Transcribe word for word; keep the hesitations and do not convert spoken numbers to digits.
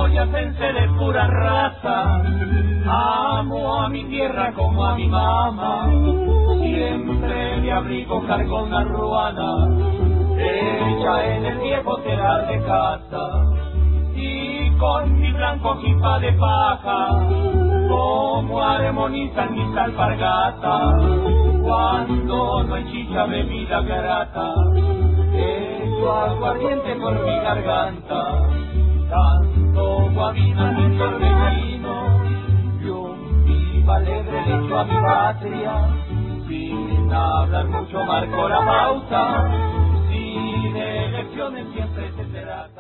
boyacense de pura raza. Amo a mi tierra como a mi mamá, siempre me abrigo cargo una ruana, hecha en el viejo telar de casa. Y con mi blanco jipa de paja, como armonizan mis alpargatas, cuando no hay chicha bebida grata, echo aguardiente por mi garganta, tanto guabina en el torbellino, y un viva alegre le echo a mi patria, sin hablar mucho marco la pauta, sin elecciones siempre se trata.